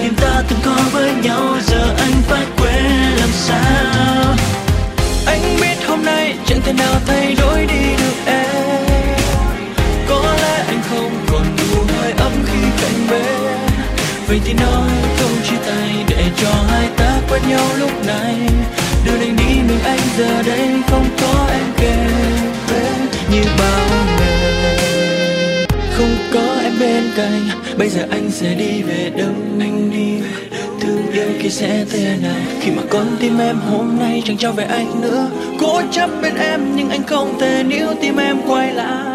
niềm ta từng có với nhau giờ anh phải quên làm sao. Anh biết hôm nay chẳng thể nào thay đổi đi được em, có lẽ anh không còn đủ hơi ấm khi cạnh bên. Vậy thì nói câu chia tay để cho hai ta quen nhau lúc này. Đưa anh đi mình anh giờ đây không có em kề bên như bao ngày. Không có em bên cạnh bây giờ anh sẽ đi về đâu? Anh đi thương yêu kia sẽ thế nào khi mà con tim em hôm nay chẳng trao về anh nữa. Cố chấp bên em nhưng anh không thể níu tim em quay lại.